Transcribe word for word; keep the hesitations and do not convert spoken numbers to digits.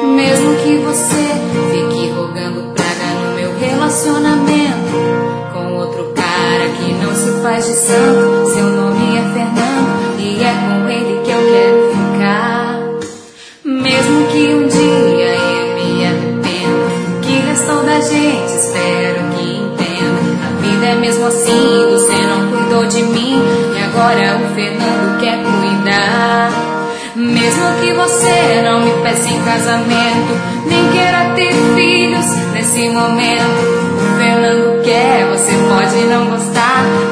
Mesmo que você fique rogando praga no meu relacionamento com outro cara que não se faz de santo, seu nome é Fernando e é com ele que eu quero ficar. Mesmo que um dia eu me arrependa, o que restou da gente espero que entenda. A vida é mesmo assim, você não cuidou de mim e agora o Fernando quer cuidar. Mesmo que você não me peça em casamento, nem queira ter filhos nesse momento, o Fernando quer, você pode não gostar,